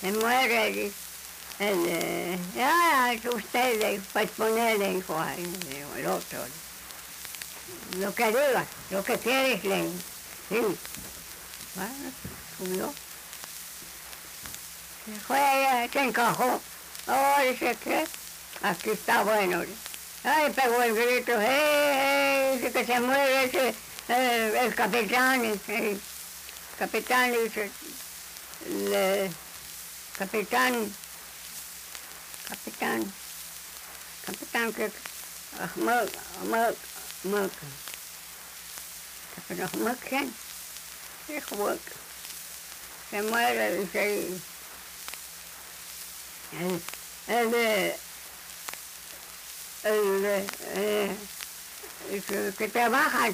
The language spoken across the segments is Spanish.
se muere, dice, usted, le pues ponerle, dijo, ahí, dijo, el otro, lo que digas, lo que quieres, le dijo, sí, bueno, subió, se fue, se encajó, dice que, aquí está bueno, ay, pegó el grito, dice que se muere ese, el capitán, dice, capitán, que Ahmad, ¿quién? Hijo, se muere, dice, que trabaja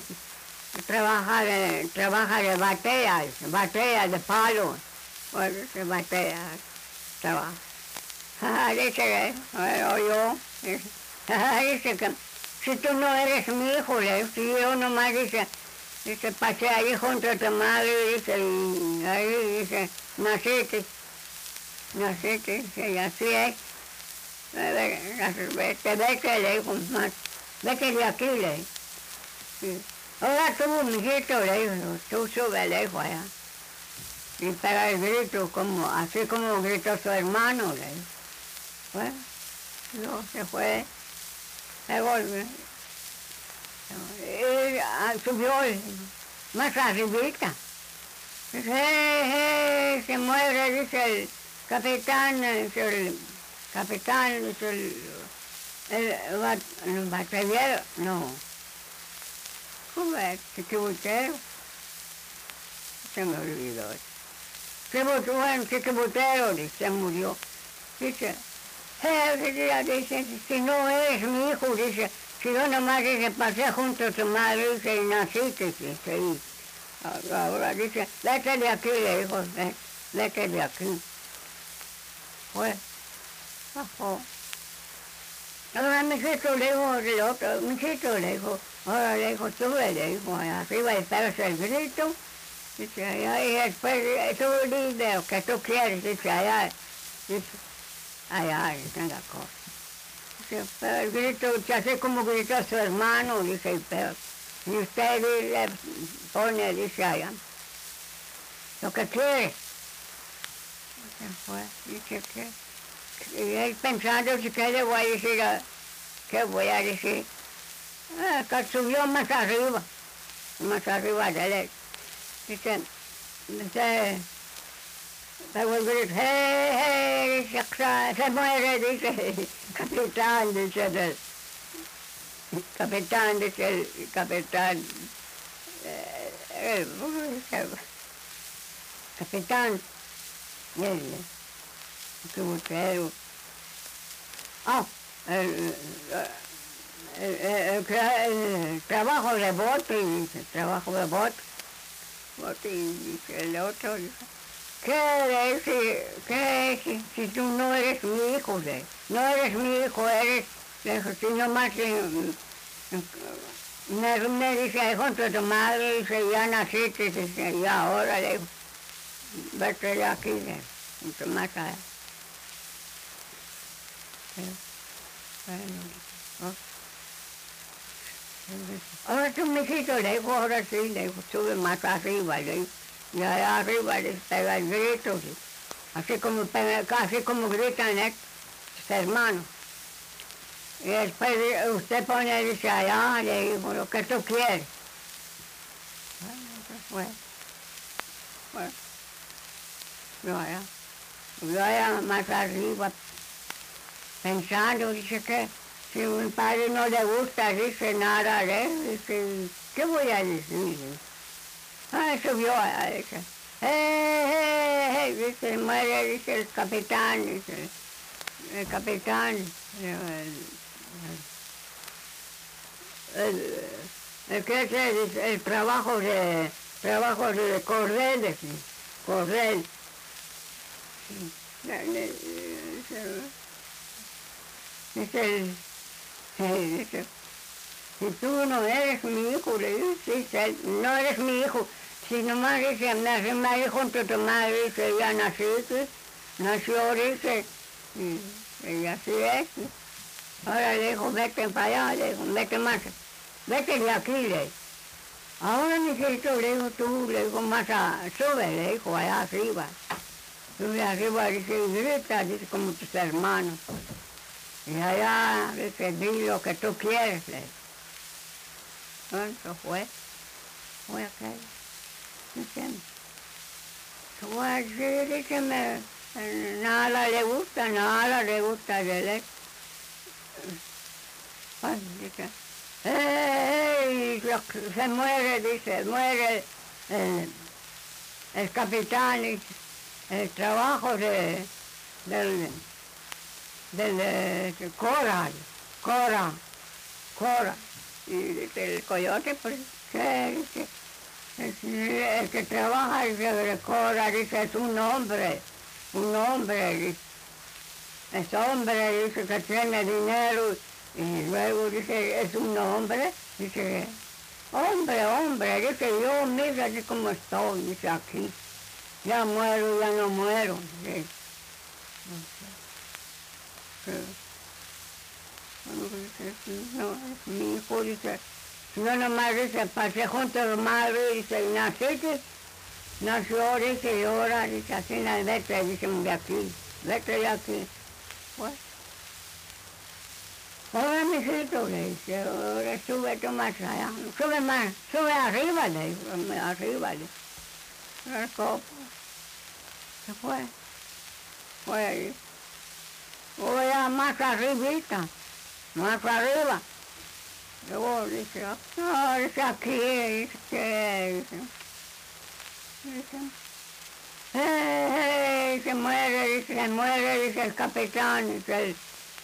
de batea de palo, bueno, se batea, trabaja. Dice, yo, dice que si tú no eres mi hijo, si yo nomás, dice, pasé ahí junto a tu madre, dice, y ahí, dice, naciste, y así es. Vete, le dijo, vete de aquí, le dijo. Sí. Ahora tú, mijito, le dijo, tú sube, le dijo allá. Y pega el grito, así como gritó su hermano, le dijo. Bueno, luego se fue, se volvió. Y subió más arribita. Dice, se muere, dice el capitán, dice el batallero, no, ¿cómo es? El tributero, se me olvidó. Bueno, tributero, dice, se murió. Dice, dice, si no eres mi hijo, dice, si yo nomás, dice, pasé junto a tu madre, dice, y naciste, dice, y ahora dice, vete de aquí, le dijo, vete de aquí. Pues, bajó. Ahora mijito, le dijo, el otro, mijito, le dijo, ahora le dijo, sube, le dijo, arriba y pégase el grito, dice, allá, y después, tú dices lo que tú quieres, dice, allá, dice, allá, dice la cosa. Dice, pero el grito, así como gritó su hermano, dice, pero, y usted le pone, dice, allá, lo que quiere. Se fue, dice que, y él pensando, si que le voy a decir, ¿qué voy a decir? Que subió más arriba de él. Dice, luego el grito, dice, se muere, dice, capitán, dice el capitán, capitán, el tributero, el trabajo de bote, dice, bote, y dice el otro, dice, ¿qué es si tú no eres mi hijo? No eres mi hijo, eres, si nomás me dice, junto a tu madre, dice, ya naciste, dice, y ahora, le digo, vete de aquí, junto más allá. Bueno, ahora tú, mijito, le digo, ahora sí, le digo, sube más arriba, le digo, y allá arriba le pega el grito, así como gritan estos hermanos. Y después usted pone, dice, allá, le digo, lo que tú quieres. Bueno, yo allá más arriba, pensando, dice que si a mi padre no le gusta, dice nada, dice, ¿qué voy a decir? Subió allá, dice, dice, muere, dice el capitán, dice, el capitán, ¿qué es? Dice, el trabajo de Cordel, Cordel. Dice, si tú no eres mi hijo, le dice, no eres mi hijo, si nomás dice, me junto a tu madre, dice, ya naciste, nació, dice, y así es. Ahora le dijo, vete para allá, le dijo, vete más, vete de aquí, le dijo. Ahora necesito, le dijo tú, le dijo más, sube, le dijo, allá arriba. Sube arriba, dice, y grita, dice, como tus hermanos. Y allá, dice, di lo que tú quieres, le dijo. Entonces fue aquello, ¿entiendes? Fue así, dice, nada le gusta de él. Ay, dice, se muere, dice, muere el capitán, dice, el trabajo del Cora. Y dice, el coyote, pues, ¿qué? Dice, el que trabaja, dice, de Cora, dice, es un hombre, dice, es hombre, dice, que tiene dinero. Y luego dice, es un hombre, dice, hombre, dice, yo mira así como estoy, dice, aquí, ya muero, ya no muero, dice. No, mi hijo, dice, yo nomás, dice, pasé junto a los madres, dice, y nació, dice, y ahora, dice, así, vete, dice, vete de aquí, pues. Ahora, mijito, le dice, ahora sube tú más allá, sube arriba, le dice, arriba, le dice. El copo se fue ahí. Voy a más arribita, más arriba. Luego dice, no, dice aquí, dice que, dice, se muere, dice el capitán, dice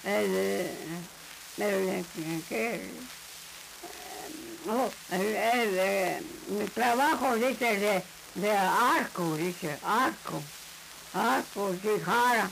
mi trabajo, dice, de arco, dice, arco, sí, jara.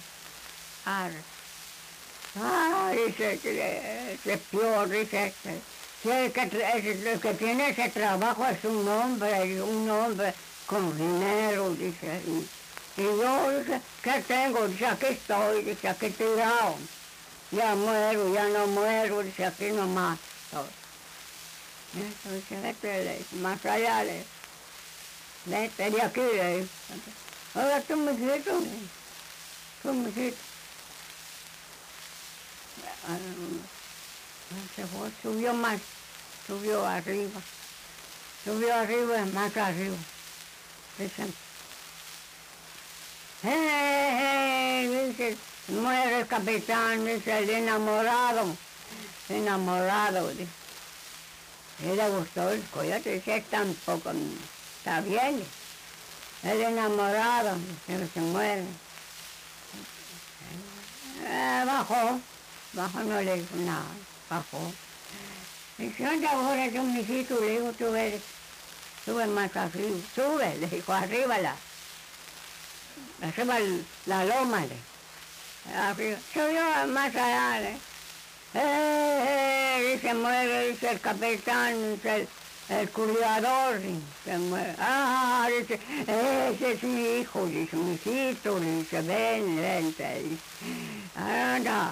Dice que peor, dice que el que tiene ese trabajo es un hombre con dinero, dice, y yo, dice, ¿qué tengo? Dice, aquí estoy, dice, aquí tirado. Ya muero, ya no muero, dice, aquí nomás estoy. Entonces, vete más allá, vete de aquí, ahora tú, mijito, se fue, subió arriba, más arriba. Dicen, dice, muere el capitán, dice, el enamorado, dice. Y le gustó el coyote, dice, tampoco está bien, el enamorado, dice, se muere. Bajó, no le dijo nada, bajó. Dice, ¿dónde ahora yo, mijito? Le digo, sube más arriba, sube, le dijo, arriba la loma, arriba, subió más allá, dice, muere, dice el capitán, dice el cuidador, se muere. Dice, ese es mi hijo, dice, mijito, dice, ven, dice, anda,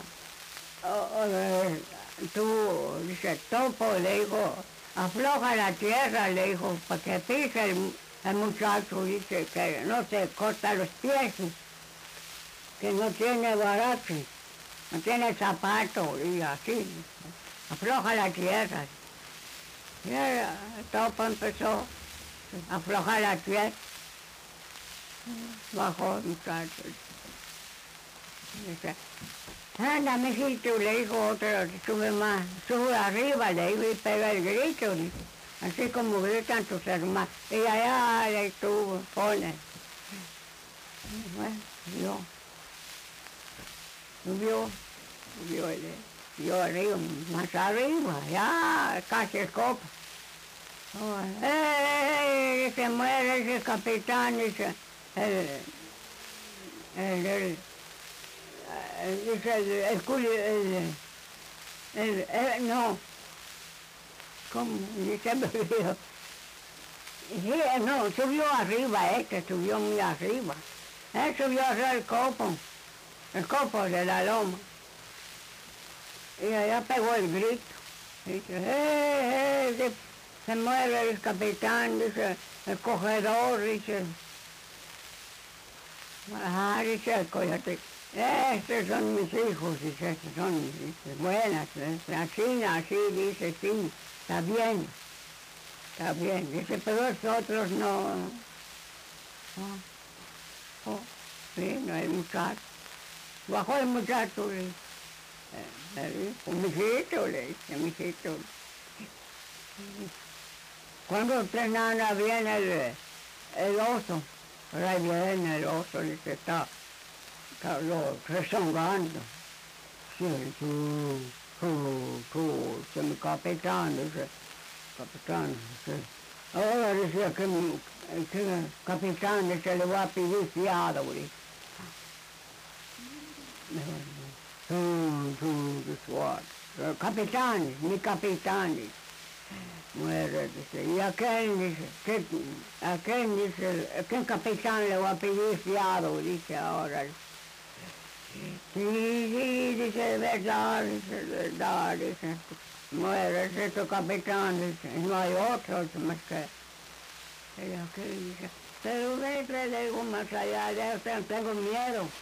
tú, dice, topo, le dijo, afloja la tierra, le dijo, para que pise el muchacho, dice, que no se corta los pies, que no tiene barato, no tiene zapato, y así, afloja la tierra. Y el topo empezó a aflojar la tierra, bajó el muchacho. Dice, anda, mijito, le dijo otro, sube arriba, le dijo, y pega el grito, dice, así como gritan tus hermanos. Y allá le estuvo, pone. Bueno, subió arriba, más arriba, ya casi el copo. Se muere ese capitán, dice, no, ¿cómo? Dice, no, subió arriba, subió muy arriba. Él subió hacia el copo de la loma. Y allá pegó el grito. Dice, se muere el capitán, dice, el cogedor, dice. Ajá, dice el coyote. Estos son mis hijos, dice, estos son mis hijos. Buenas, así, dice, sí, está bien. Está bien, dice, pero estos otros no. Sí, no el muchacho. Bajó el muchacho, le dijo, mijito, le dice, mijito. Cuando usted nana viene el oso, por ahí viene el oso, dice, está lo rezongando. Sí, tú, mi capitán, dice, capitán, dice. Ahora dice que el capitán dice, le va a pedir fiado, dice. Capitán, mi capitán, dice. Muere, dice. Y aquel dice, ¿qué capitán le va a pedir fiado? Dice ahora. Sí, dice, verdad, dice. Muere, ese tu capitán, dice. No hay otro más que. Y aquel dice, pero le digo más allá, tengo miedo.